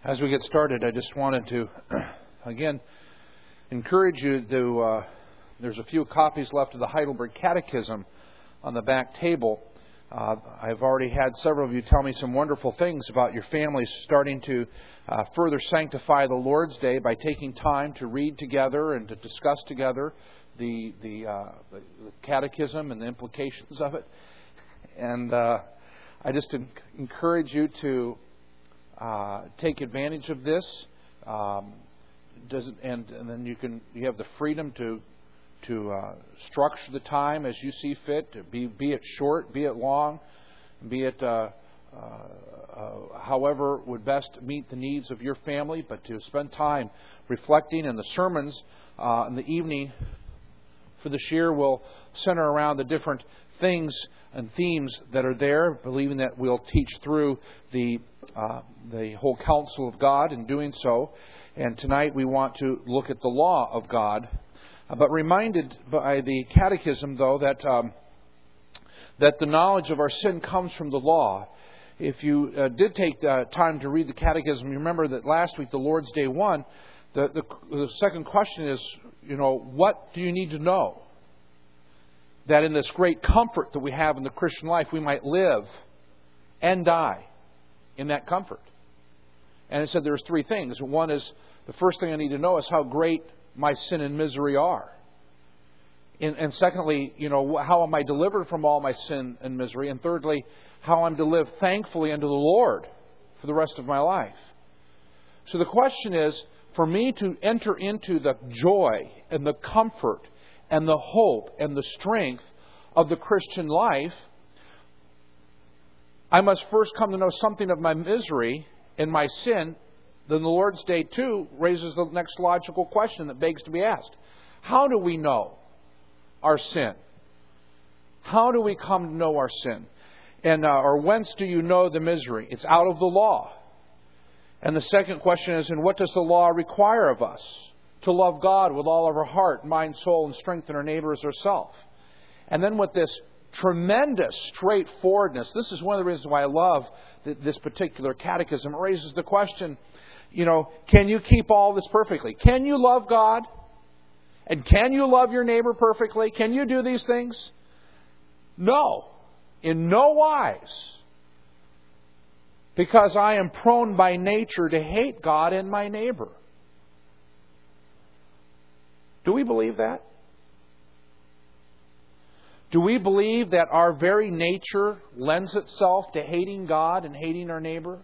As we get started, I just wanted to, again, encourage you to, there's a few copies left of the Heidelberg Catechism on the back table. I've already had several of you tell me some wonderful things about your families starting to further sanctify the Lord's Day by taking time to read together and to discuss together the Catechism and the implications of it. And I just encourage you to take advantage of this, and then you have the freedom to structure the time as you see fit. Be it short, be it long, be it however would best meet the needs of your family. But to spend time reflecting, and the sermons in the evening for this year will center around the different things and themes that are there, believing that we'll teach through the whole counsel of God in doing so. And tonight we want to look at the law of God, but reminded by the Catechism, though, that the knowledge of our sin comes from the law. If you did take time to read the Catechism, you remember that last week, the Lord's Day 1, the second question is, what do you need to know? That in this great comfort that we have in the Christian life, we might live and die in that comfort. And it said there's three things. One is, the first thing I need to know is how great my sin and misery are. And secondly, how am I delivered from all my sin and misery? And thirdly, how I'm to live thankfully unto the Lord for the rest of my life. So the question is, for me to enter into the joy and the comfort and the hope and the strength of the Christian life, I must first come to know something of my misery and my sin. Then the Lord's Day 2 raises the next logical question that begs to be asked. How do we know our sin? How do we come to know our sin? And or whence do you know the misery? It's out of the law. And the second question is, and what does the law require of us? To love God with all of our heart, mind, soul, and strength, and our neighbor as ourselves. And then with this tremendous straightforwardness, this is one of the reasons why I love this particular catechism. It raises the question, can you keep all this perfectly? Can you love God? And can you love your neighbor perfectly? Can you do these things? No. In no wise. Because I am prone by nature to hate God and my neighbor. Do we believe that? Do we believe that our very nature lends itself to hating God and hating our neighbor?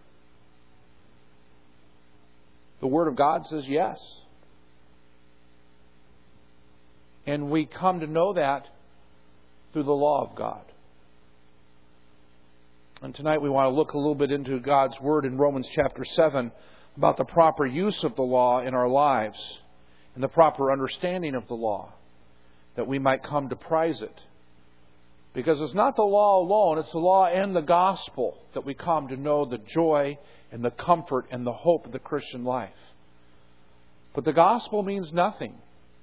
The Word of God says yes. And we come to know that through the law of God. And tonight we want to look a little bit into God's Word in Romans chapter 7 about the proper use of the law in our lives and the proper understanding of the law, that we might come to prize it. Because it's not the law alone, it's the law and the gospel that we come to know the joy and the comfort and the hope of the Christian life. But the gospel means nothing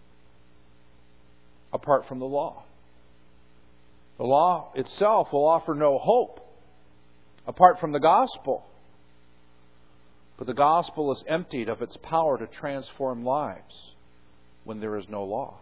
apart from the law. The law itself will offer no hope apart from the gospel. But the gospel is emptied of its power to transform lives when there is no law.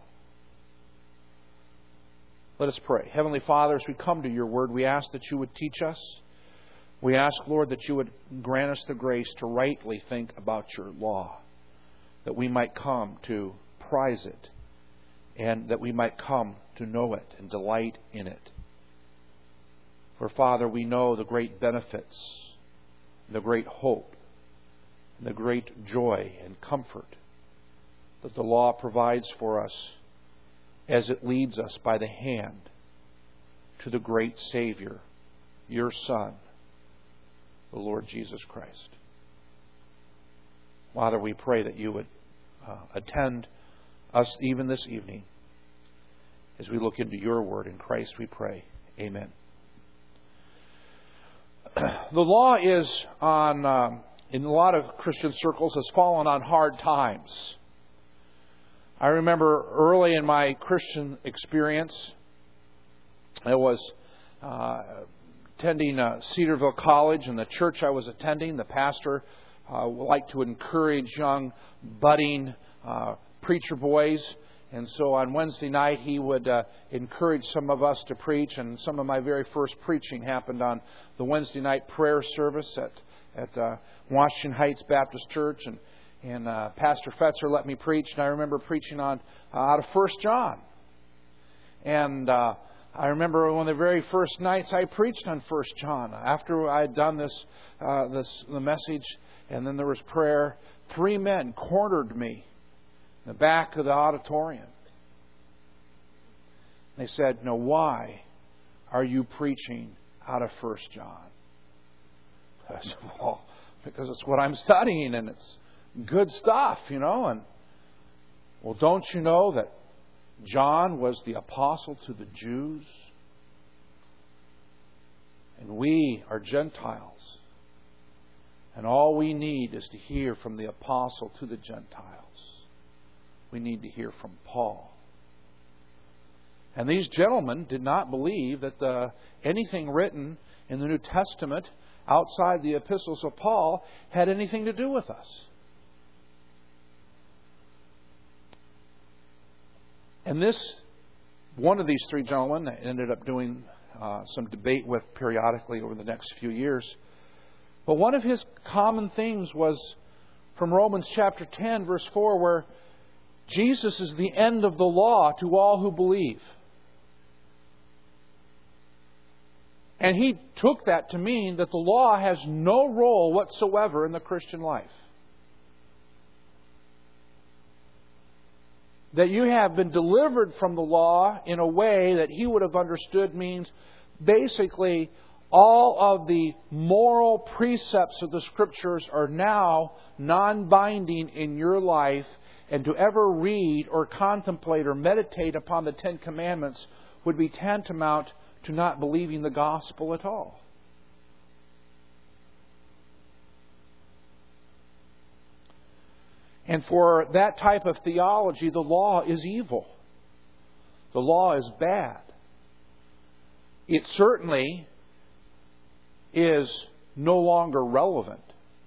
Let us pray. Heavenly Father, as we come to your word, we ask that you would teach us. We ask, Lord, that you would grant us the grace to rightly think about your law, that we might come to prize it, and that we might come to know it and delight in it. For, Father, we know the great benefits, the great hope, and the great joy and comfort that the law provides for us as it leads us by the hand to the great Savior, your Son, the Lord Jesus Christ. Father, we pray that you would attend us even this evening as we look into your word. In Christ we pray. Amen. The law is in a lot of Christian circles, has fallen on hard times. I remember early in my Christian experience, I was attending Cedarville College, and the church I was attending, the pastor like to encourage young, budding preacher boys. And so on Wednesday night, he would encourage some of us to preach. And some of my very first preaching happened on the Wednesday night prayer service at Washington Heights Baptist Church. And Pastor Fetzer let me preach. And I remember preaching on out of 1 John. And I remember one of the very first nights I preached on 1 John. After I had done the message, and then there was prayer, 3 men cornered me in the back of the auditorium. They said, "Now why are you preaching out of 1 John?" I said, "Well, because it's what I'm studying and it's good stuff, you know." And, "Well, don't you know that John was the apostle to the Jews? And we are Gentiles. And all we need is to hear from the apostle to the Gentiles. We need to hear from Paul." And these gentlemen did not believe that anything written in the New Testament outside the epistles of Paul had anything to do with us. And one of these 3 gentlemen I ended up doing some debate with periodically over the next few years. But one of his common things was from Romans chapter 10, verse 4, where Jesus is the end of the law to all who believe. And he took that to mean that the law has no role whatsoever in the Christian life. That you have been delivered from the law in a way that he would have understood means basically all of the moral precepts of the Scriptures are now non-binding in your life, and to ever read or contemplate or meditate upon the 10 Commandments would be tantamount to not believing the gospel at all. And for that type of theology, the law is evil. The law is bad. It certainly is no longer relevant.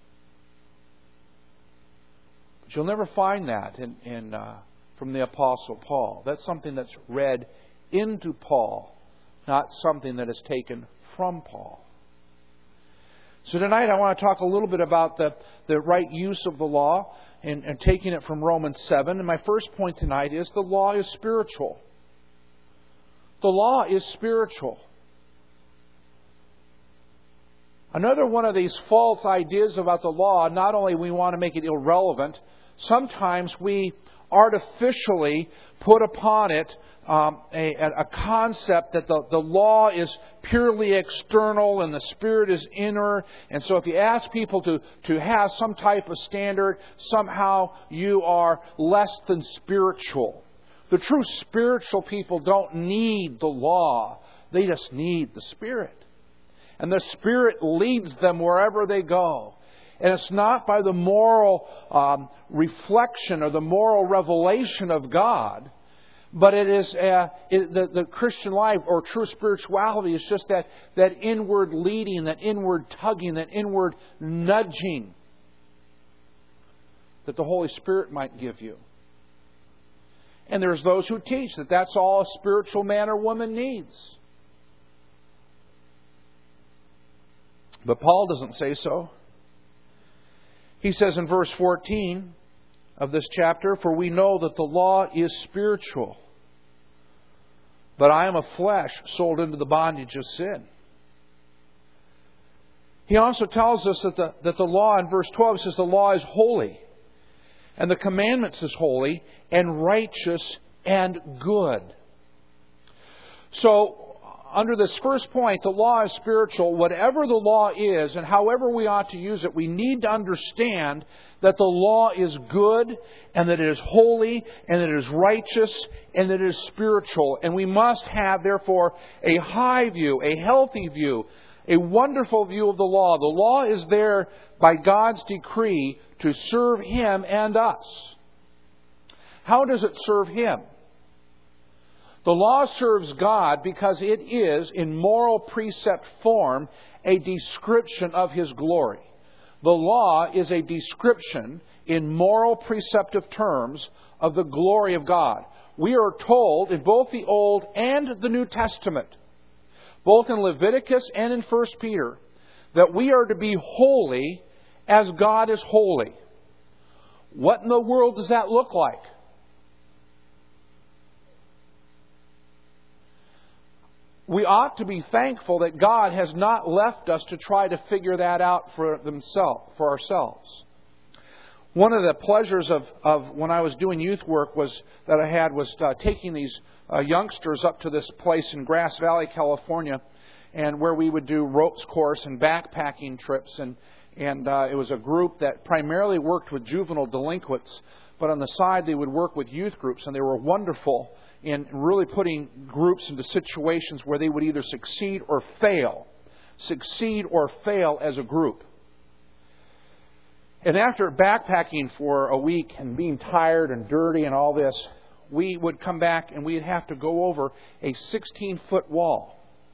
But you'll never find that from the Apostle Paul. That's something that's read into Paul, not something that is taken from Paul. So tonight I want to talk a little bit about the right use of the law and taking it from Romans 7. And my first point tonight is the law is spiritual. The law is spiritual. Another one of these false ideas about the law, not only we want to make it irrelevant, sometimes we artificially put upon it a concept that the law is purely external and the Spirit is inner. And so if you ask people to have some type of standard, somehow you are less than spiritual. The true spiritual people don't need the law. They just need the Spirit. And the Spirit leads them wherever they go. And it's not by the moral reflection or the moral revelation of God, but it is the Christian life or true spirituality is just that inward leading, that inward tugging, that inward nudging that the Holy Spirit might give you. And there's those who teach that that's all a spiritual man or woman needs. But Paul doesn't say so. He says in verse 14 of this chapter, "For we know that the law is spiritual, but I am of flesh, sold into the bondage of sin." He also tells us that the law in verse 12 says the law is holy, and the commandments is holy and righteous and good. So, under this first point, the law is spiritual. Whatever the law is and however we ought to use it, we need to understand that the law is good and that it is holy and that it is righteous and that it is spiritual. And we must have, therefore, a high view, a healthy view, a wonderful view of the law. The law is there by God's decree to serve Him and us. How does it serve Him? The law serves God because it is, in moral precept form, a description of His glory. The law is a description in moral preceptive terms of the glory of God. We are told in both the Old and the New Testament, both in Leviticus and in 1 Peter, that we are to be holy as God is holy. What in the world does that look like? We ought to be thankful that God has not left us to try to figure that out for ourselves. One of the pleasures of when I was doing youth work was taking these youngsters up to this place in Grass Valley, California, and where we would do ropes course and backpacking trips, and it was a group that primarily worked with juvenile delinquents, but on the side they would work with youth groups, and they were wonderful in really putting groups into situations where they would either succeed or fail as a group. And after backpacking for a week and being tired and dirty and all this, we would come back and we'd have to go over a 16-foot wall.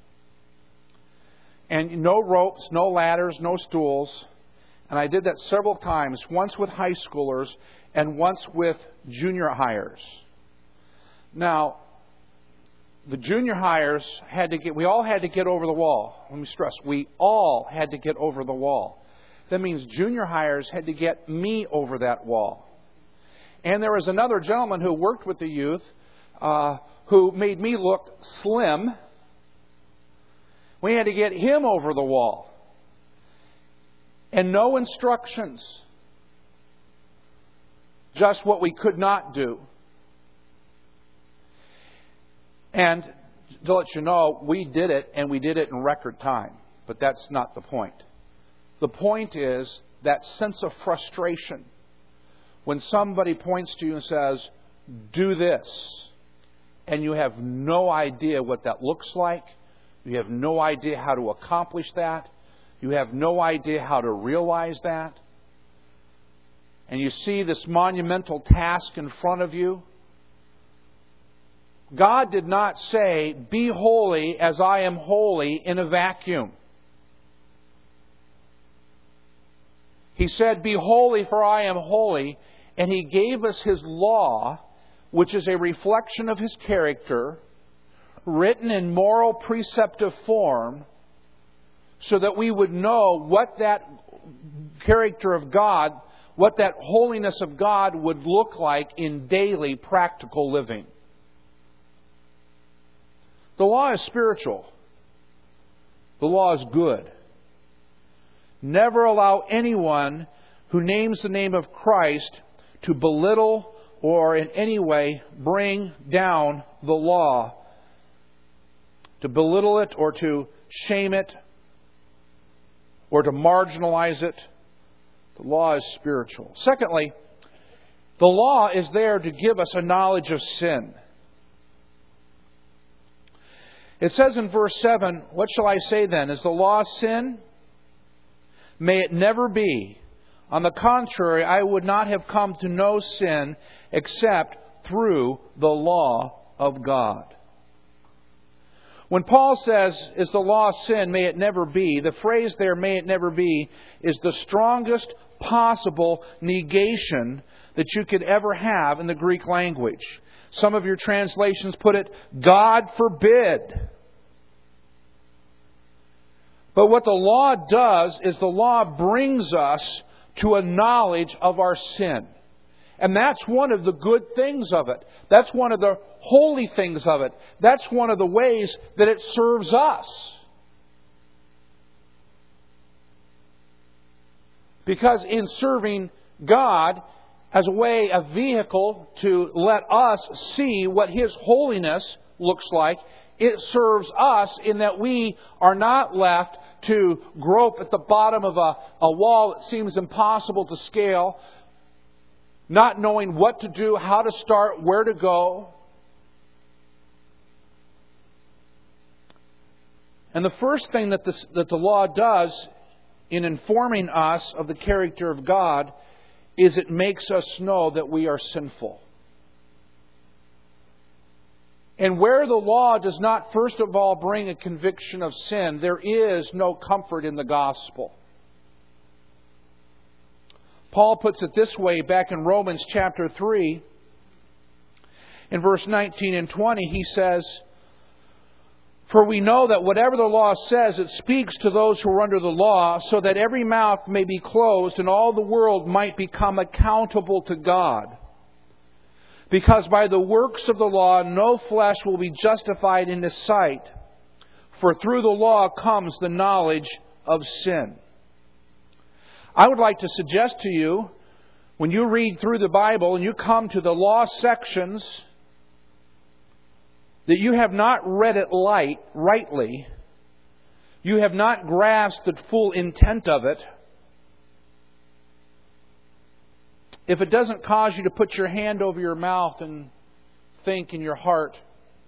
And no ropes, no ladders, no stools. And I did that several times, once with high schoolers and once with junior hires. Now, the junior hires we all had to get over the wall. Let me stress, we all had to get over the wall. That means junior hires had to get me over that wall. And there was another gentleman who worked with the youth who made me look slim. We had to get him over the wall. And no instructions. Just what we could not do. And to let you know, we did it, and we did it in record time. But that's not the point. The point is that sense of frustration when somebody points to you and says, do this, and you have no idea what that looks like. You have no idea how to accomplish that. You have no idea how to realize that. And you see this monumental task in front of you. God did not say, be holy as I am holy in a vacuum. He said, be holy for I am holy. And He gave us His law, which is a reflection of His character, written in moral preceptive form, so that we would know what that character of God, what that holiness of God would look like in daily practical living. The law is spiritual. The law is good. Never allow anyone who names the name of Christ to belittle or in any way bring down the law, to belittle it or to shame it or to marginalize it. The law is spiritual. Secondly, the law is there to give us a knowledge of sin. It says in verse 7, what shall I say then? Is the law sin? May it never be. On the contrary, I would not have come to know sin except through the law of God. When Paul says, is the law sin? May it never be. The phrase there, may it never be, is the strongest possible negation that you could ever have in the Greek language. Some of your translations put it, God forbid. But what the law does is the law brings us to a knowledge of our sin. And that's one of the good things of it. That's one of the holy things of it. That's one of the ways that it serves us. Because in serving God as a way, a vehicle to let us see what His holiness looks like, it serves us in that we are not left to grope at the bottom of a wall that seems impossible to scale, not knowing what to do, how to start, where to go. And the first thing that the law does in informing us of the character of God is it makes us know that we are sinful. And where the law does not first of all bring a conviction of sin, there is no comfort in the gospel. Paul puts it this way back in Romans chapter 3. In verse 19 and 20, he says, "For we know that whatever the law says, it speaks to those who are under the law, so that every mouth may be closed and all the world might become accountable to God. Because by the works of the law, no flesh will be justified in His sight. For through the law comes the knowledge of sin." I would like to suggest to you, when you read through the Bible and you come to the law sections, that you have not read it rightly. You have not grasped the full intent of it. If it doesn't cause you to put your hand over your mouth and think in your heart,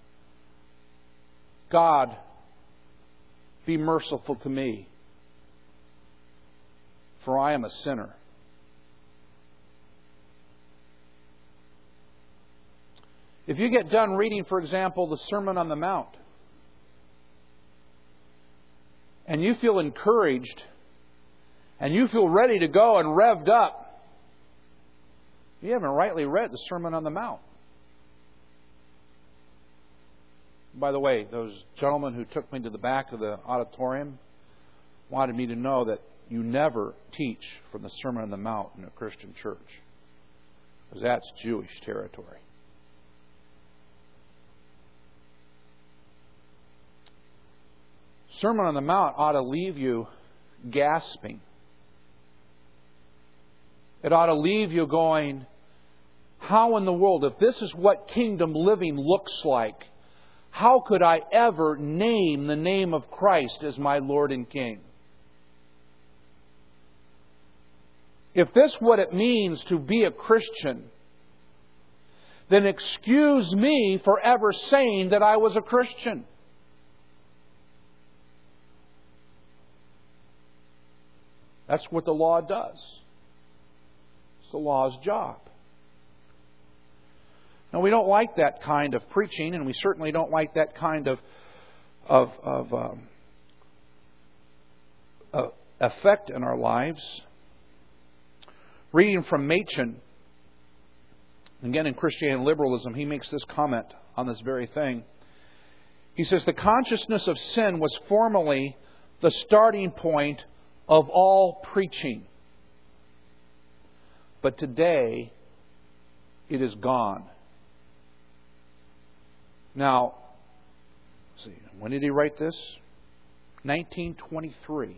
"God, be merciful to me, for I am a sinner." If you get done reading, for example, the Sermon on the Mount, and you feel encouraged, and you feel ready to go and revved up, you haven't rightly read the Sermon on the Mount. By the way, those gentlemen who took me to the back of the auditorium wanted me to know that you never teach from the Sermon on the Mount in a Christian church, because that's Jewish territory. Sermon on the Mount ought to leave you gasping. It ought to leave you going, how in the world, if this is what kingdom living looks like, how could I ever name the name of Christ as my Lord and King? If this is what it means to be a Christian, then excuse me for ever saying that I was a Christian. That's what the law does. It's the law's job. Now, we don't like that kind of preaching, and we certainly don't like that kind of effect in our lives. Reading from Machen, again in Christianity and Liberalism, he makes this comment on this very thing. He says, "The consciousness of sin was formerly the starting point of all preaching. But today, it is gone." Now, let's see, when did he write this? 1923.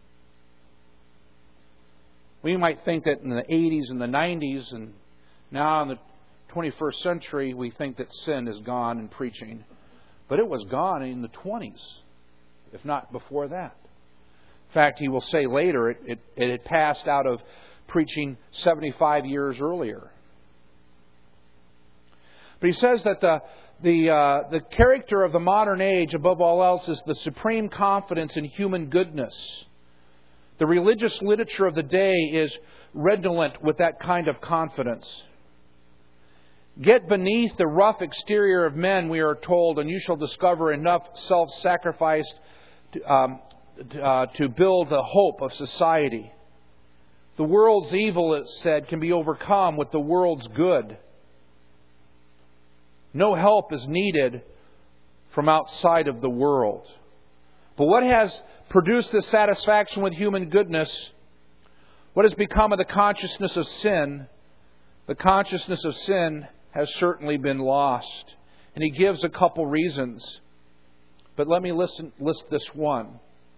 We might think that in the 80s and the 90s, and now in the 21st century, we think that sin is gone in preaching. But it was gone in the 20s, if not before that. In fact, he will say later it had passed out of preaching 75 years earlier. But he says that the character of the modern age, above all else, is the supreme confidence in human goodness. The religious literature of the day is redolent with that kind of confidence. "Get beneath the rough exterior of men," we are told, "and you shall discover enough self-sacrifice to build the hope of society. The world's evil," it said, "can be overcome with the world's good. No help is needed from outside of the world." But what has produced this satisfaction with human goodness? What has become of the consciousness of sin? The consciousness of sin has certainly been lost. And he gives a couple reasons. But let me list this one.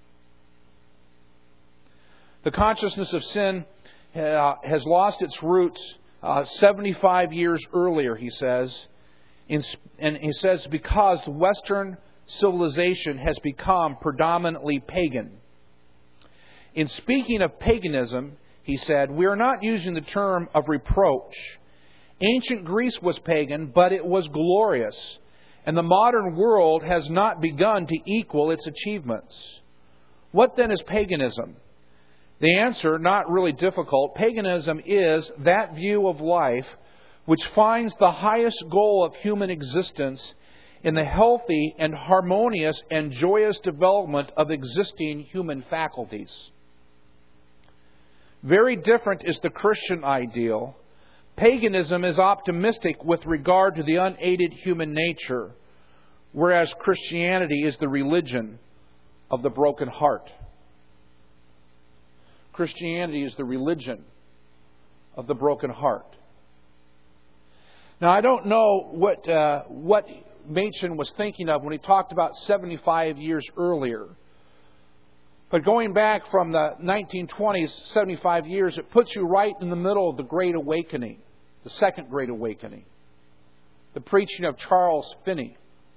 The consciousness of sin has lost its roots 75 years earlier, he says. And he says because Western civilization has become predominantly pagan. In speaking of paganism, he said, we are not using the term of reproach. Ancient Greece was pagan, but it was glorious. And the modern world has not begun to equal its achievements. What then is paganism? The answer, not really difficult. Paganism is that view of life which finds the highest goal of human existence in the healthy and harmonious and joyous development of existing human faculties. Very different is the Christian ideal. Paganism is optimistic with regard to the unaided human nature, whereas Christianity is the religion of the broken heart. Christianity is the religion of the broken heart. Now, I don't know what Machen was thinking of when he talked about 75 years earlier. But going back from the 1920s, 75 years, it puts you right in the middle of the Great Awakening, the Second Great Awakening, the preaching of Charles Finney.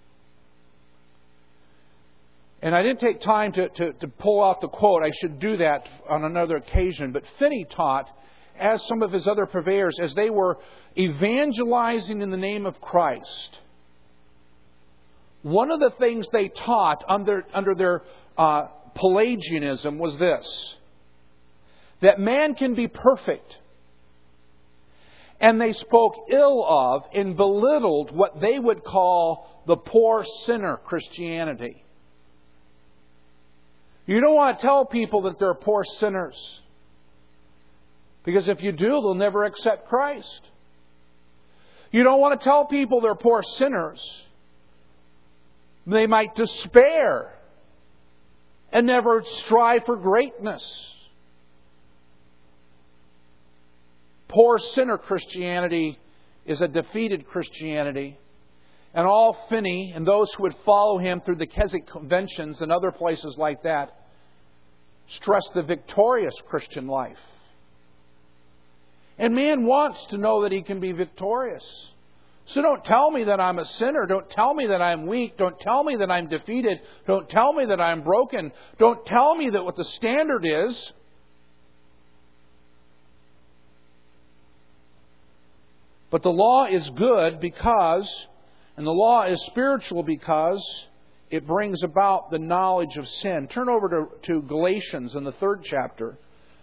And I didn't take time to pull out the quote. I should do that on another occasion. But Finney taught, as some of his other purveyors, as they were evangelizing in the name of Christ, one of the things they taught under their Pelagianism was this: that man can be perfect. And they spoke ill of and belittled what they would call the poor sinner Christianity. You don't want to tell people that they're poor sinners, because if you do, they'll never accept Christ. You don't want to tell people they're poor sinners. They might despair and never strive for greatness. Poor sinner Christianity is a defeated Christianity. And all Finney and those who would follow him through the Keswick conventions and other places like that stress the victorious Christian life. And man wants to know that he can be victorious. So don't tell me that I'm a sinner. Don't tell me that I'm weak. Don't tell me that I'm defeated. Don't tell me that I'm broken. Don't tell me that what the standard is. But the law is good because, and the law is spiritual because, it brings about the knowledge of sin. Turn over to Galatians in the 3rd chapter.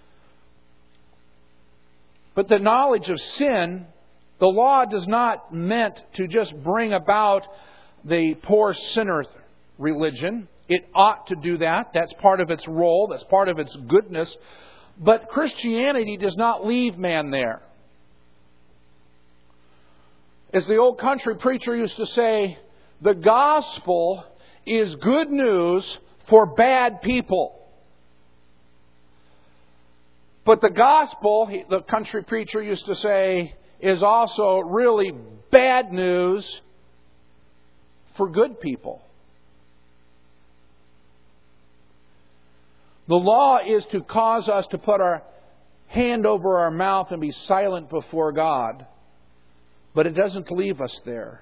But the knowledge of sin, the law does not meant to just bring about the poor sinner religion. It ought to do that. That's part of its role. That's part of its goodness. But Christianity does not leave man there. As the old country preacher used to say, the gospel is good news for bad people. But the gospel, the country preacher used to say, is also really bad news for good people. The law is to cause us to put our hand over our mouth and be silent before God. But it doesn't leave us there.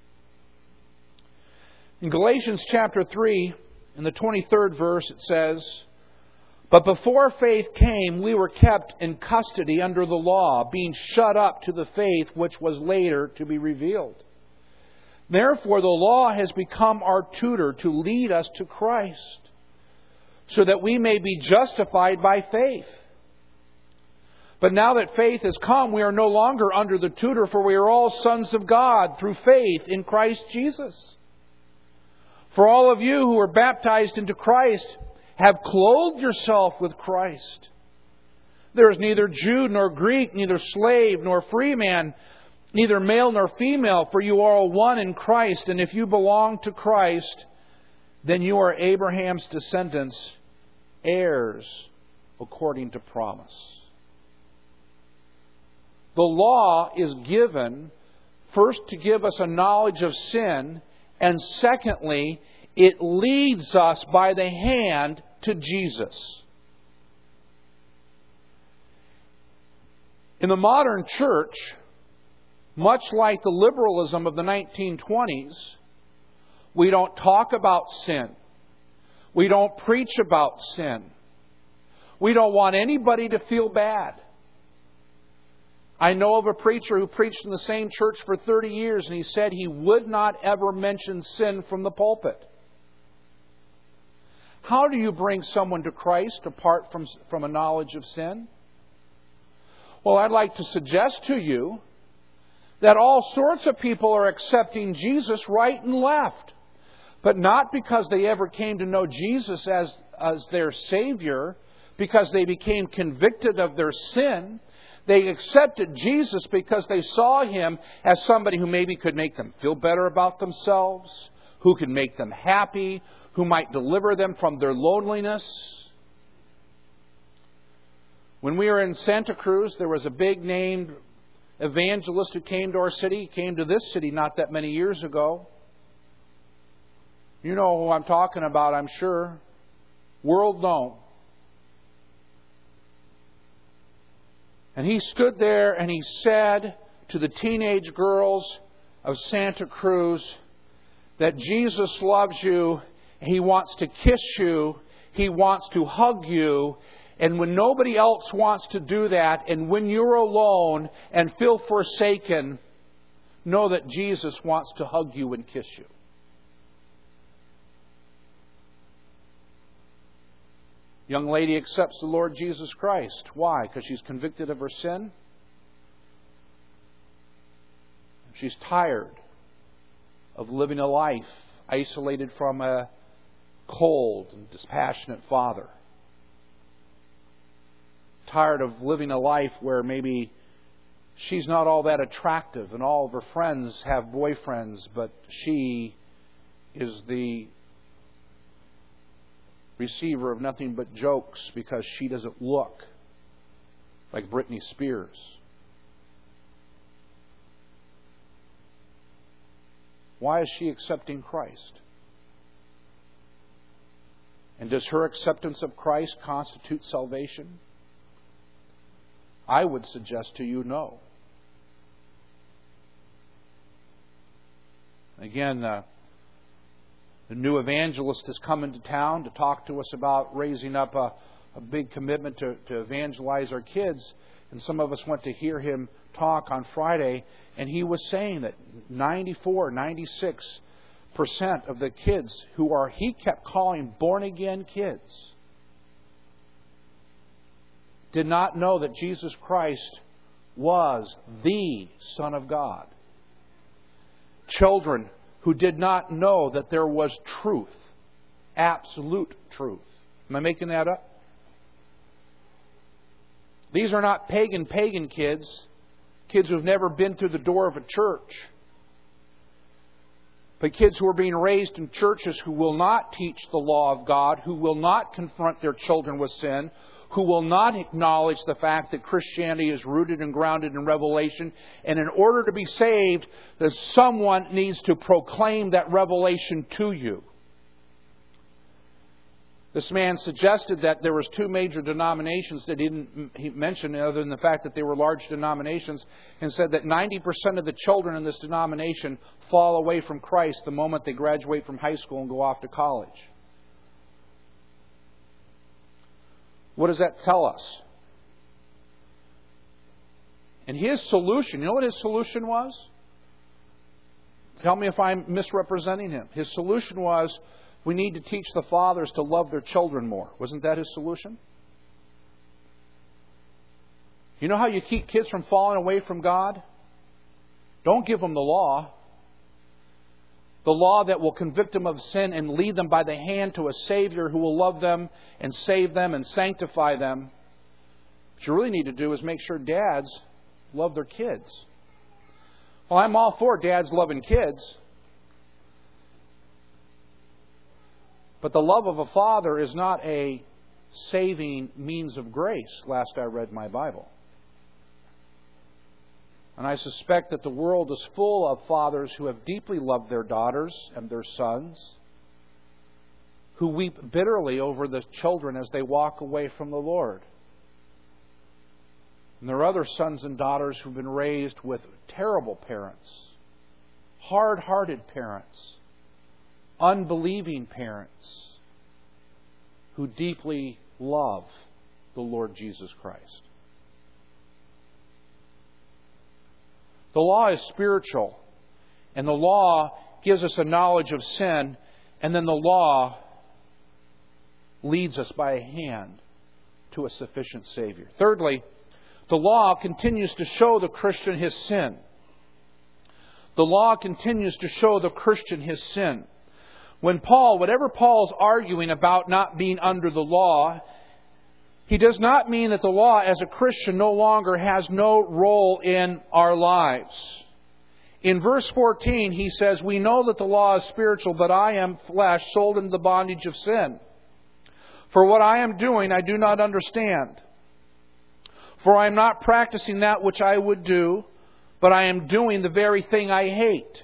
In Galatians chapter 3, in the 23rd verse, it says, "But before faith came, we were kept in custody under the law, being shut up to the faith which was later to be revealed. Therefore, the law has become our tutor to lead us to Christ, so that we may be justified by faith. But now that faith has come, we are no longer under the tutor, for we are all sons of God through faith in Christ Jesus. For all of you who were baptized into Christ have clothed yourself with Christ. There is neither Jew nor Greek, neither slave nor free man, neither male nor female, for you are all one in Christ. And if you belong to Christ, then you are Abraham's descendants, heirs according to promise." The law is given first to give us a knowledge of sin, and secondly, it leads us by the hand to Jesus. In the modern church, much like the liberalism of the 1920s, we don't talk about sin. We don't preach about sin. We don't want anybody to feel bad. I know of a preacher who preached in the same church for 30 years, and he said he would not ever mention sin from the pulpit. How do you bring someone to Christ apart from a knowledge of sin? Well, I'd like to suggest to you that all sorts of people are accepting Jesus right and left, but not because they ever came to know Jesus as their Savior, because they became convicted of their sin. They accepted Jesus because they saw Him as somebody who maybe could make them feel better about themselves, who could make them happy, who might deliver them from their loneliness. When we were in Santa Cruz, there was a big named evangelist who came to our city. He came to this city not that many years ago. You know who I'm talking about, I'm sure. World known. And he stood there and he said to the teenage girls of Santa Cruz that Jesus loves you. He wants to kiss you. He wants to hug you. And when nobody else wants to do that, and when you're alone and feel forsaken, know that Jesus wants to hug you and kiss you. Young lady accepts the Lord Jesus Christ. Why? Because she's convicted of her sin. She's tired of living a life isolated from a cold and dispassionate father. Tired of living a life where maybe she's not all that attractive and all of her friends have boyfriends, but she is the receiver of nothing but jokes because she doesn't look like Britney Spears. Why is she accepting Christ? And does her acceptance of Christ constitute salvation? I would suggest to you no. Again, the new evangelist has come into town to talk to us about raising up a big commitment to evangelize our kids. And some of us went to hear him talk on Friday, and he was saying that 94, 96% of the kids who are, he kept calling born-again kids, did not know that Jesus Christ was the Son of God. Children who did not know that there was truth, absolute truth. Am I making that up? These are not pagan kids, kids who've never been through the door of a church, but kids who are being raised in churches who will not teach the law of God, who will not confront their children with sin, who will not acknowledge the fact that Christianity is rooted and grounded in revelation. And in order to be saved, that someone needs to proclaim that revelation to you. This man suggested that there was two major denominations that he didn't mention other than the fact that they were large denominations, and said that 90% of the children in this denomination fall away from Christ the moment they graduate from high school and go off to college. What does that tell us? And his solution, you know what his solution was? Tell me if I'm misrepresenting him. His solution was, we need to teach the fathers to love their children more. Wasn't that his solution? You know how you keep kids from falling away from God? Don't give them the law. The law that will convict them of sin and lead them by the hand to a Savior who will love them and save them and sanctify them. What you really need to do is make sure dads love their kids. Well, I'm all for dads loving kids. But the love of a father is not a saving means of grace, last I read my Bible. And I suspect that the world is full of fathers who have deeply loved their daughters and their sons, who weep bitterly over the children as they walk away from the Lord. And there are other sons and daughters who've been raised with terrible parents, hard-hearted parents, unbelieving parents, who deeply love the Lord Jesus Christ. The law is spiritual, and the law gives us a knowledge of sin, and then the law leads us by a hand to a sufficient Savior. Thirdly, the law continues to show the Christian his sin. The law continues to show the Christian his sin. Whatever Paul's arguing about not being under the law, He does not mean that the law as a Christian no longer has no role in our lives. In verse 14, he says, "We know that the law is spiritual, but I am flesh, sold into the bondage of sin. For what I am doing, I do not understand. For I am not practicing that which I would do, but I am doing the very thing I hate."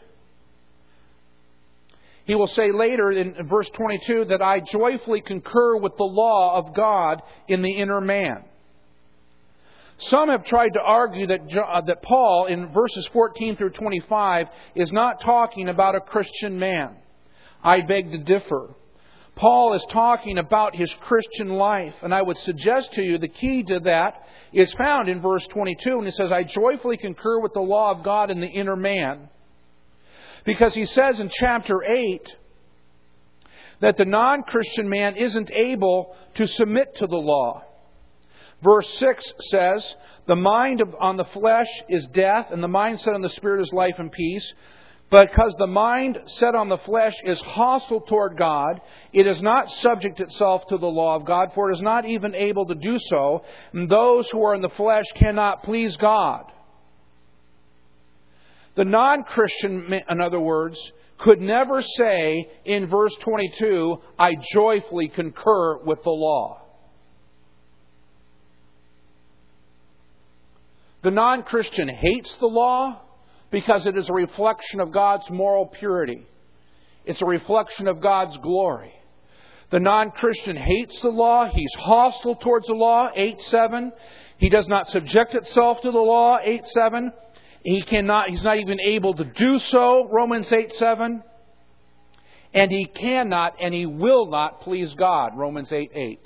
He will say later in verse 22 that I joyfully concur with the law of God in the inner man. Some have tried to argue that Paul, in verses 14 through 25, is not talking about a Christian man. I beg to differ. Paul is talking about his Christian life, and I would suggest to you the key to that is found in verse 22, and it says, "I joyfully concur with the law of God in the inner man." Because he says in chapter 8 that the non-Christian man isn't able to submit to the law. Verse 6 says, "The mind on the flesh is death, and the mind set on the Spirit is life and peace. Because the mind set on the flesh is hostile toward God, it is not subject itself to the law of God, for it is not even able to do so. And those who are in the flesh cannot please God." The non-Christian, in other words, could never say in verse 22, "I joyfully concur with the law." The non-Christian hates the law because it is a reflection of God's moral purity. It's a reflection of God's glory. The non-Christian hates the law. He's hostile towards the law, 8:7. He does not subject himself to the law, 8:7. He's not even able to do so, Romans 8:7. And he cannot and he will not please God, Romans 8:8.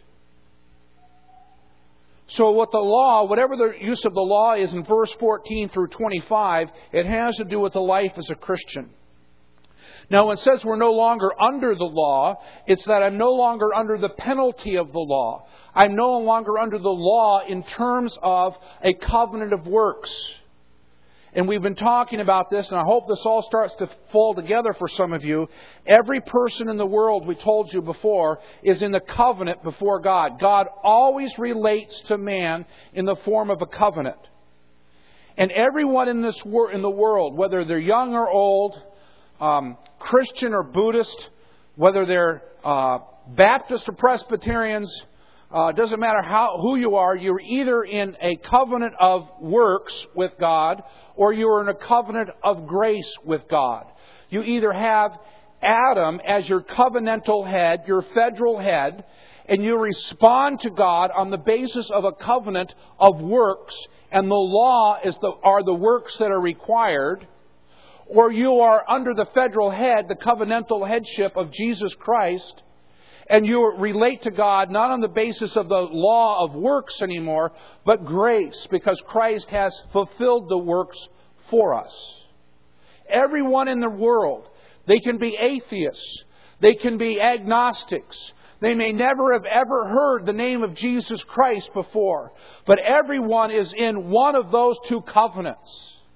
So what the law, whatever the use of the law is in verse 14 through 25, it has to do with the life as a Christian. Now when it says we're no longer under the law, it's that I'm no longer under the penalty of the law. I'm no longer under the law in terms of a covenant of works. And we've been talking about this, and I hope this all starts to fall together for some of you. Every person in the world, we told you before, is in the covenant before God. God always relates to man in the form of a covenant. And everyone in the world, whether they're young or old, Christian or Buddhist, whether they're Baptist or Presbyterians, doesn't matter who you are, you're either in a covenant of works with God or you're in a covenant of grace with God. You either have Adam as your covenantal head, your federal head, and you respond to God on the basis of a covenant of works, and the law are the works that are required, or you are under the federal head, the covenantal headship of Jesus Christ, and you relate to God not on the basis of the law of works anymore, but grace, because Christ has fulfilled the works for us. Everyone in the world, they can be atheists, they can be agnostics, they may never have ever heard the name of Jesus Christ before, but everyone is in one of those two covenants.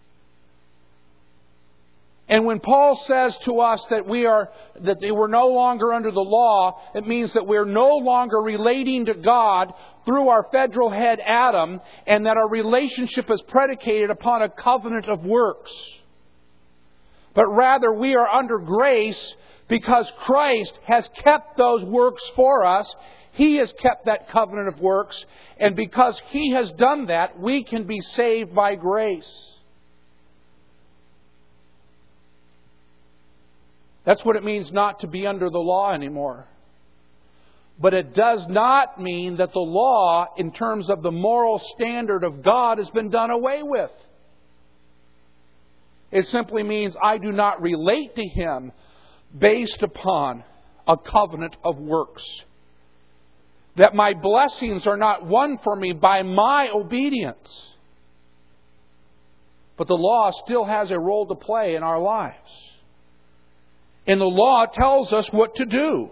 And when Paul says to us that we're no longer under the law, it means that we're no longer relating to God through our federal head Adam, and that our relationship is predicated upon a covenant of works. But rather we are under grace because Christ has kept those works for us. He has kept that covenant of works, and because He has done that, we can be saved by grace. That's what it means not to be under the law anymore. But it does not mean that the law, in terms of the moral standard of God, has been done away with. It simply means I do not relate to Him based upon a covenant of works. That my blessings are not won for me by my obedience. But the law still has a role to play in our lives. And the law tells us what to do.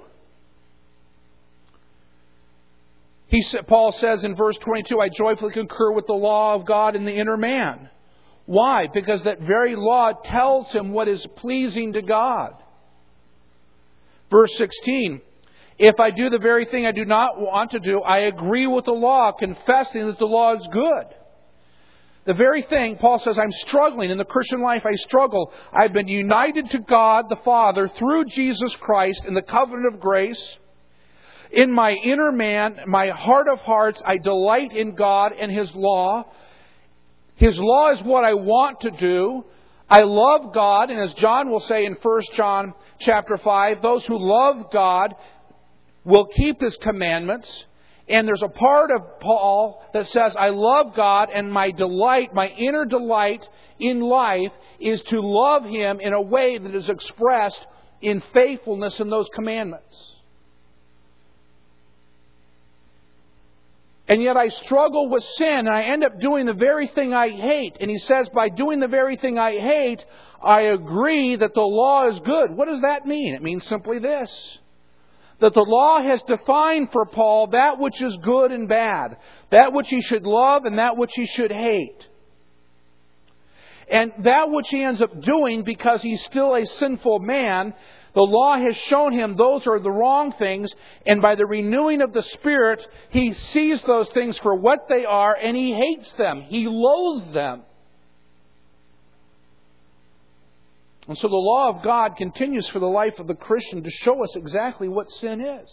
Paul says in verse 22, I joyfully concur with the law of God in the inner man. Why? Because that very law tells him what is pleasing to God. Verse 16, If I do the very thing I do not want to do, I agree with the law, confessing that the law is good. The very thing, Paul says, I'm struggling. In the Christian life, I struggle. I've been united to God the Father through Jesus Christ in the covenant of grace. In my inner man, my heart of hearts, I delight in God and His law. His law is what I want to do. I love God, and as John will say in 1 John chapter 5, those who love God will keep His commandments. And there's a part of Paul that says, I love God, and my delight, my inner delight in life is to love Him in a way that is expressed in faithfulness in those commandments. And yet I struggle with sin, and I end up doing the very thing I hate. And he says, by doing the very thing I hate, I agree that the law is good. What does that mean? It means simply this: that the law has defined for Paul that which is good and bad, that which he should love and that which he should hate. And that which he ends up doing, because he's still a sinful man, the law has shown him those are the wrong things, and by the renewing of the Spirit, he sees those things for what they are, and he hates them. He loathes them. And so the law of God continues for the life of the Christian to show us exactly what sin is.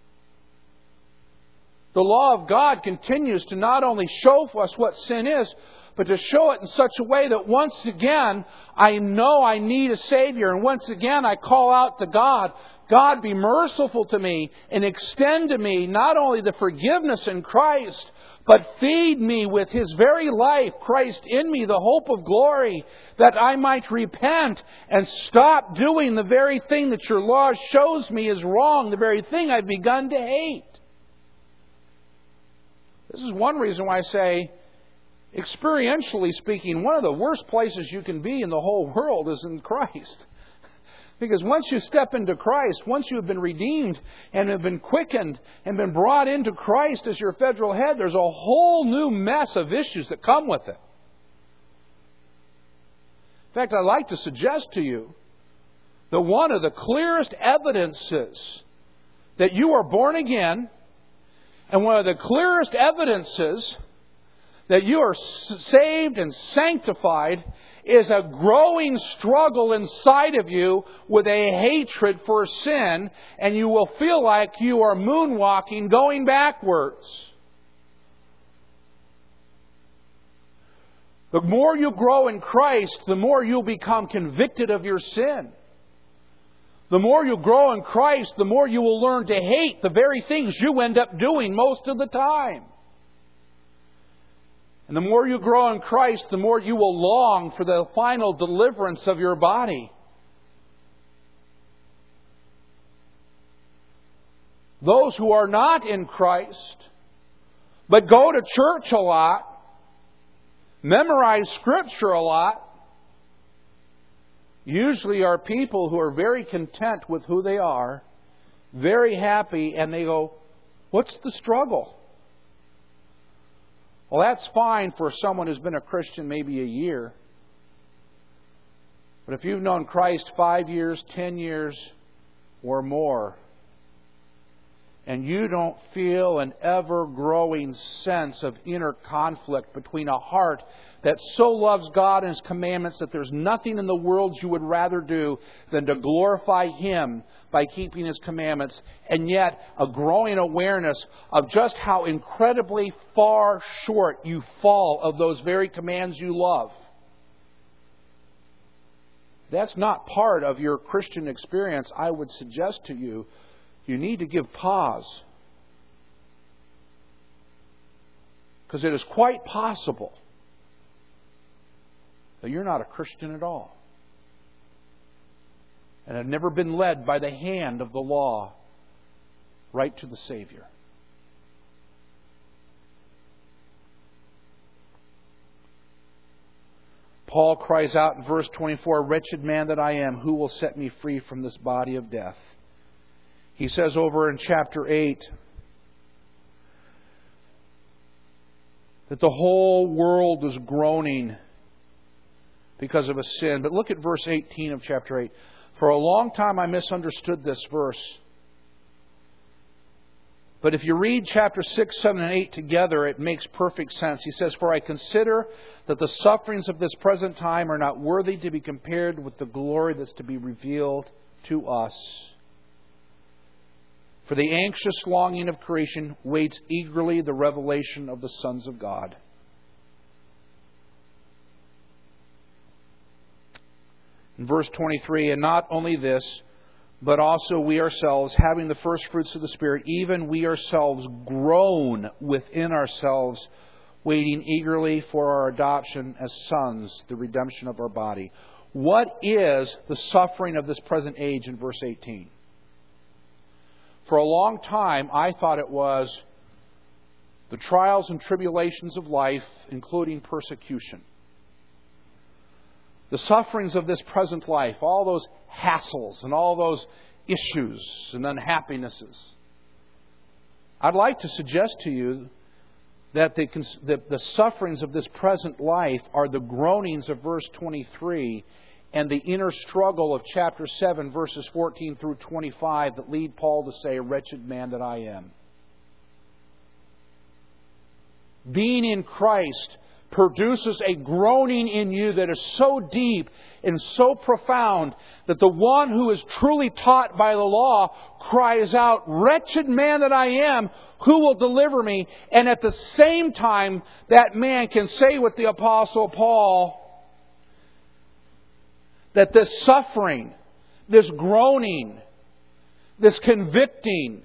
The law of God continues to not only show us what sin is, but to show it in such a way that once again I know I need a Savior. And once again I call out to God, God, be merciful to me and extend to me not only the forgiveness in Christ, but feed me with His very life, Christ in me, the hope of glory, that I might repent and stop doing the very thing that your law shows me is wrong, the very thing I've begun to hate. This is one reason why I say, experientially speaking, one of the worst places you can be in the whole world is in Christ. Because once you step into Christ, once you have been redeemed and have been quickened and been brought into Christ as your federal head, there's a whole new mess of issues that come with it. In fact, I'd like to suggest to you that one of the clearest evidences that you are born again, and one of the clearest evidences that you are saved and sanctified, is a growing struggle inside of you with a hatred for sin, and you will feel like you are moonwalking, going backwards. The more you grow in Christ, the more you'll become convicted of your sin. The more you grow in Christ, the more you will learn to hate the very things you end up doing most of the time. And the more you grow in Christ, the more you will long for the final deliverance of your body. Those who are not in Christ, but go to church a lot, memorize Scripture a lot, usually are people who are very content with who they are, very happy, and they go, what's the struggle? Well, that's fine for someone who's been a Christian maybe a year. But if you've known Christ 5 years, 10 years, or more, and you don't feel an ever-growing sense of inner conflict between a heart that so loves God and His commandments that there's nothing in the world you would rather do than to glorify Him by keeping His commandments, and yet a growing awareness of just how incredibly far short you fall of those very commands you love. That's not part of your Christian experience. I would suggest to you, you need to give pause. Because it is quite possible that you're not a Christian at all, and have never been led by the hand of the law right to the Savior. Paul cries out in verse 24, "Wretched man that I am, who will set me free from this body of death?" He says over in chapter 8 that the whole world is groaning because of a sin. But look at verse 18 of chapter 8. For a long time I misunderstood this verse. But if you read chapter 6, 7, and 8 together, it makes perfect sense. He says, "For I consider that the sufferings of this present time are not worthy to be compared with the glory that's to be revealed to us. For the anxious longing of creation waits eagerly the revelation of the sons of God." In verse 23, "And not only this, but also we ourselves, having the first fruits of the Spirit, even we ourselves groan within ourselves, waiting eagerly for our adoption as sons, the redemption of our body." What is the suffering of this present age in verse 18? For a long time, I thought it was the trials and tribulations of life, including persecution. The sufferings of this present life, all those hassles and all those issues and unhappinesses. I'd like to suggest to you that the sufferings of this present life are the groanings of verse 23 and the inner struggle of chapter 7, verses 14 through 25 that lead Paul to say, "Wretched man that I am." Being in Christ produces a groaning in you that is so deep and so profound that the one who is truly taught by the law cries out, "Wretched man that I am, who will deliver me?" And at the same time, that man can say with the Apostle Paul that this suffering, this groaning, this convicting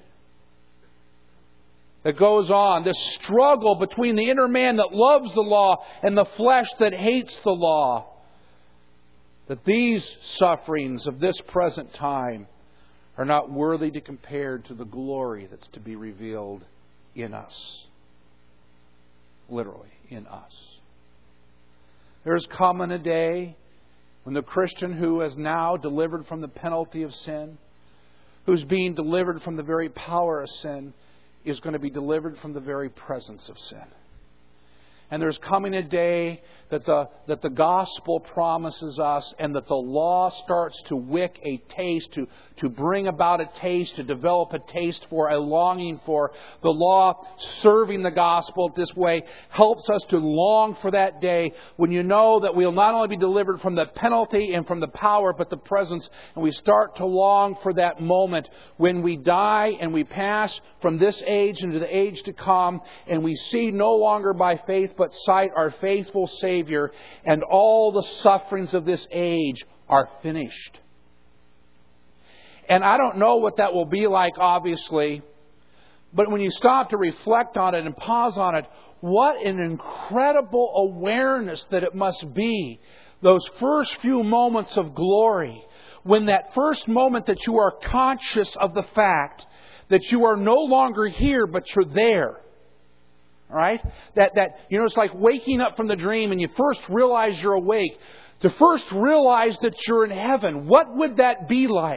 that goes on, this struggle between the inner man that loves the law and the flesh that hates the law, that these sufferings of this present time are not worthy to compare to the glory that's to be revealed in us. Literally, in us. There's coming a day when the Christian who is now delivered from the penalty of sin, who's being delivered from the very power of sin, is going to be delivered from the very presence of sin. And there's coming a day that the gospel promises us and that the law starts to wick a taste, to bring about a taste, to develop a taste for, a longing for. The law serving the gospel this way helps us to long for that day when you know that we'll not only be delivered from the penalty and from the power, but the presence. And we start to long for that moment when we die and we pass from this age into the age to come, and we see no longer by faith but sight our faithful Savior, and all the sufferings of this age are finished. And I don't know what that will be like, obviously, but when you stop to reflect on it and pause on it, what an incredible awareness that it must be. Those first few moments of glory, when that first moment that you are conscious of the fact that you are no longer here, but you're there. All right? That it's like waking up from the dream and you first realize you're awake. To first realize that you're in heaven. What would that be like?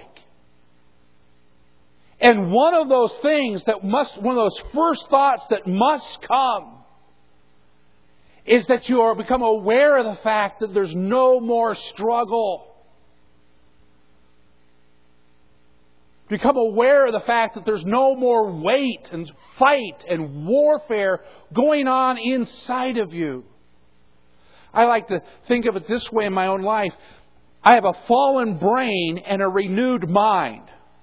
And one of those first thoughts that must come is that you become aware of the fact that there's no more struggle. Become aware of the fact that there's no more weight and fight and warfare going on inside of you. I like to think of it this way in my own life. I have a fallen brain and a renewed mind.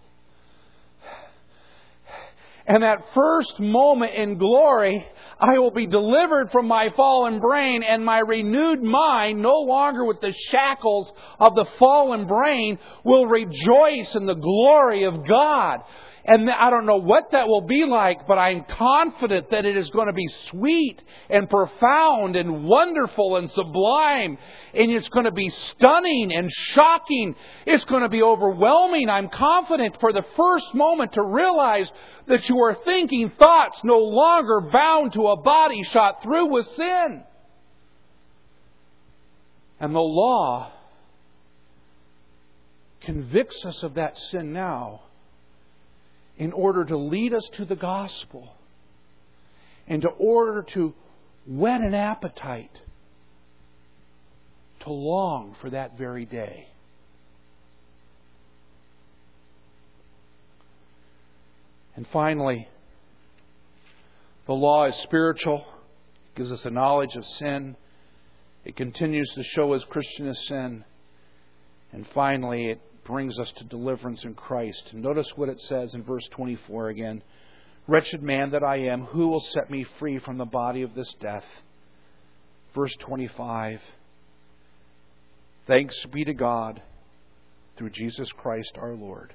And that first moment in glory, I will be delivered from my fallen brain, and my renewed mind, no longer with the shackles of the fallen brain, will rejoice in the glory of God. And I don't know what that will be like, but I'm confident that it is going to be sweet and profound and wonderful and sublime. And it's going to be stunning and shocking. It's going to be overwhelming. I'm confident for the first moment to realize that you are thinking thoughts no longer bound to a body shot through with sin. And the law convicts us of that sin now, in order to lead us to the gospel, and in order to whet an appetite to long for that very day. And finally, The law is spiritual. It gives us a knowledge of sin. It continues to show us Christian as sin. And finally, it brings us to deliverance in Christ. Notice what it says in verse 24 again. Wretched man that I am, who will set me free from the body of this death? Verse 25. Thanks be to God through Jesus Christ our Lord.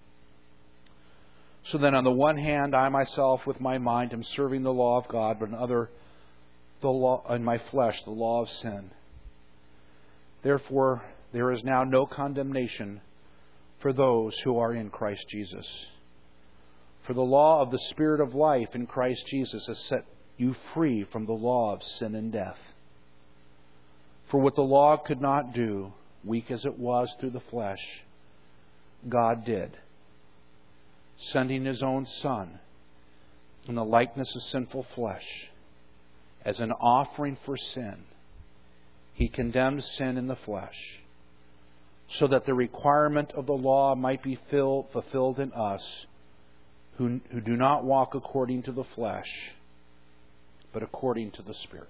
So then, on the one hand, I myself with my mind am serving the law of God, but another, the law in my flesh, the law of sin. Therefore, there is now no condemnation for those who are in Christ Jesus. For the law of the Spirit of life in Christ Jesus has set you free from the law of sin and death. For what the law could not do, weak as it was through the flesh, God did, sending His own Son in the likeness of sinful flesh as an offering for sin. He condemned sin in the flesh so that the requirement of the law might be fulfilled in us who do not walk according to the flesh, but according to the Spirit.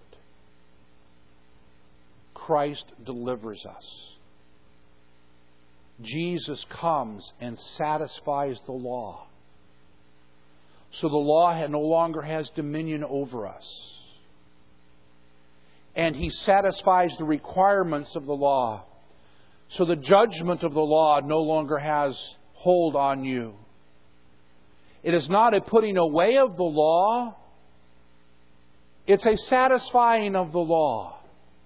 Christ delivers us. Jesus comes and satisfies the law. So the law no longer has dominion over us. And He satisfies the requirements of the law. So the judgment of the law no longer has hold on you. It is not a putting away of the law. It's a satisfying of the law.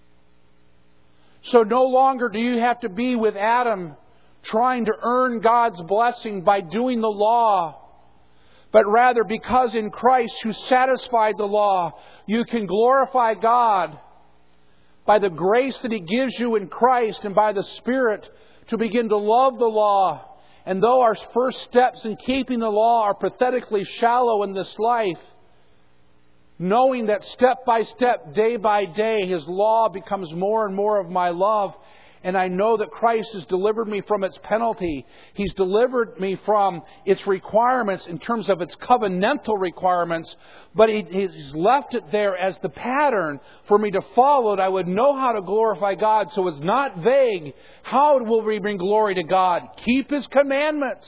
So no longer do you have to be with Adam trying to earn God's blessing by doing the law. But rather, because in Christ who satisfied the law, you can glorify God by the grace that He gives you in Christ and by the Spirit to begin to love the law. And though our first steps in keeping the law are pathetically shallow in this life, knowing that step by step, day by day, His law becomes more and more of my love. And I know that Christ has delivered me from its penalty. He's delivered me from its requirements in terms of its covenantal requirements. But He's left it there as the pattern for me to follow it. I would know how to glorify God. So it's not vague. How will we bring glory to God? Keep His commandments.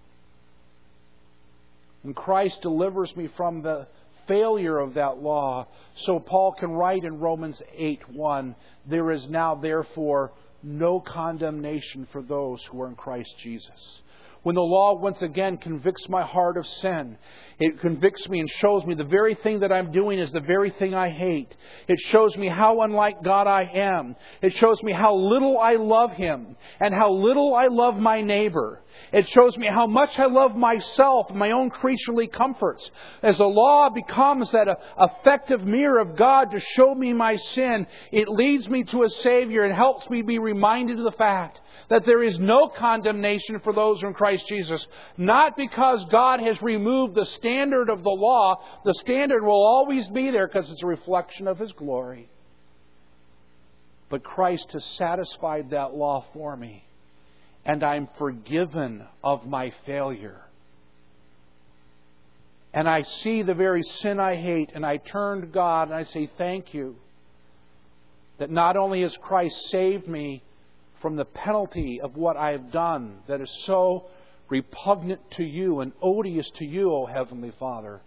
And Christ delivers me from the failure of that law. So Paul can write in Romans 8:1, there is now therefore no condemnation for those who are in Christ Jesus. When the law once again convicts my heart of sin, it convicts me and shows me the very thing that I'm doing is the very thing I hate. It shows me how unlike God I am. It shows me how little I love Him and how little I love my neighbor. It shows me how much I love myself and my own creaturely comforts. As the law becomes that effective mirror of God to show me my sin, it leads me to a Savior and helps me be reminded of the fact that there is no condemnation for those who are in Christ Jesus. Not because God has removed the standard of the law. The standard will always be there because it's a reflection of His glory. But Christ has satisfied that law for me. And I'm forgiven of my failure. And I see the very sin I hate, and I turn to God and I say, thank you. That not only has Christ saved me from the penalty of what I have done that is so repugnant to you and odious to you, O Heavenly Father,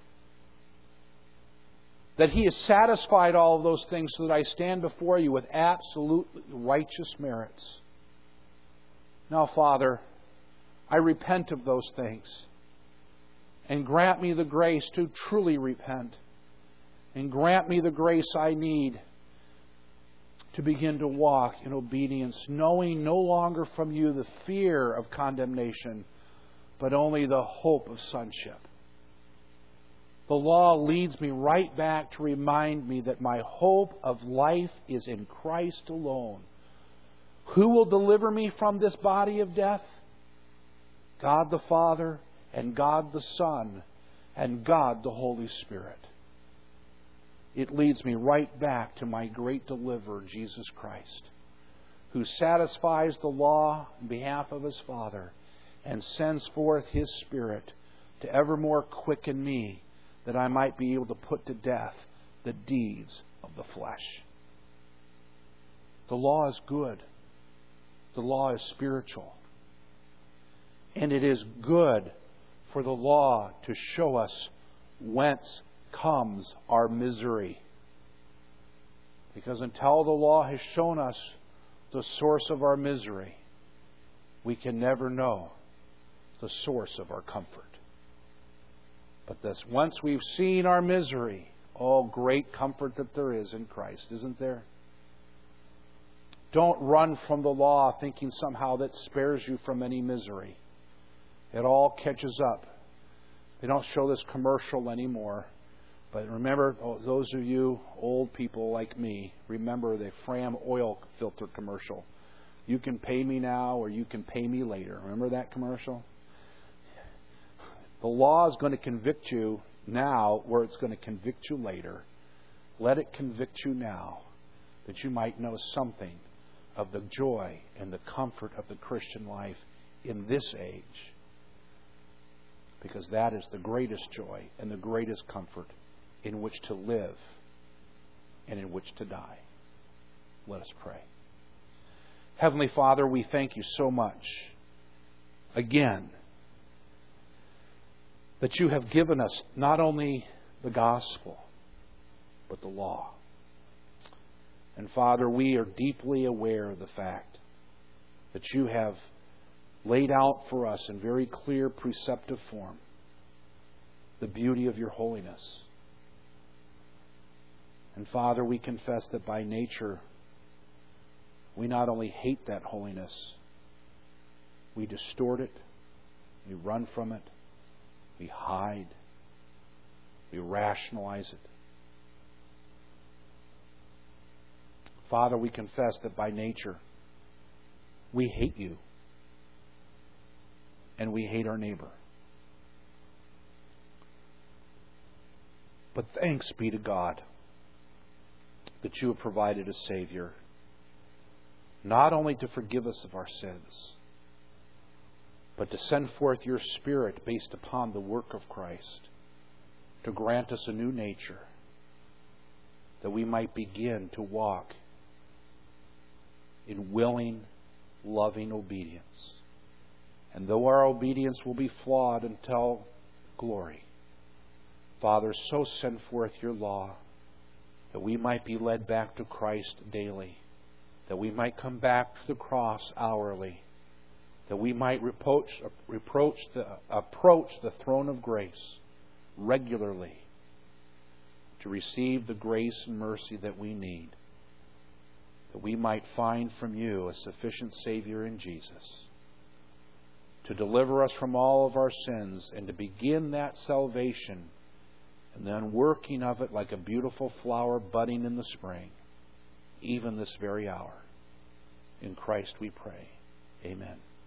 that He has satisfied all of those things so that I stand before you with absolutely righteous merits. Now, Father, I repent of those things. And grant me the grace to truly repent. And grant me the grace I need to begin to walk in obedience, knowing no longer from you the fear of condemnation, but only the hope of sonship. The law leads me right back to remind me that my hope of life is in Christ alone. Who will deliver me from this body of death? God the Father, and God the Son, and God the Holy Spirit. It leads me right back to my great deliverer, Jesus Christ, who satisfies the law on behalf of His Father and sends forth His Spirit to evermore quicken me, that I might be able to put to death the deeds of the flesh. The law is good. The law is spiritual. And it is good for the law to show us whence comes our misery. Because until the law has shown us the source of our misery, we can never know the source of our comfort. But this, once we've seen our misery, oh, great comfort that there is in Christ, isn't there? Don't run from the law thinking somehow that spares you from any misery. It all catches up. They don't show this commercial anymore. But remember, those of you old people like me, remember the Fram oil filter commercial. You can pay me now or you can pay me later. Remember that commercial? The law is going to convict you now where it's going to convict you later. Let it convict you now that you might know something of the joy and the comfort of the Christian life in this age. Because that is the greatest joy and the greatest comfort in which to live and in which to die. Let us pray. Heavenly Father, we thank you so much, again, that you have given us not only the gospel, but the law. And Father, we are deeply aware of the fact that you have laid out for us in very clear, preceptive form the beauty of your holiness. And Father, we confess that by nature, we not only hate that holiness, we distort it, we run from it, we hide, we rationalize it. Father, we confess that by nature, we hate you and we hate our neighbor. But thanks be to God that you have provided a Savior, not only to forgive us of our sins, but to send forth your Spirit based upon the work of Christ, to grant us a new nature, that we might begin to walk in willing, loving obedience. And though our obedience will be flawed until glory, Father, so send forth your law, that we might be led back to Christ daily, that we might come back to the cross hourly, that we might approach the throne of grace regularly to receive the grace and mercy that we need, that we might find from you a sufficient Savior in Jesus to deliver us from all of our sins and to begin that salvation and then working of it like a beautiful flower budding in the spring, even this very hour. In Christ we pray. Amen.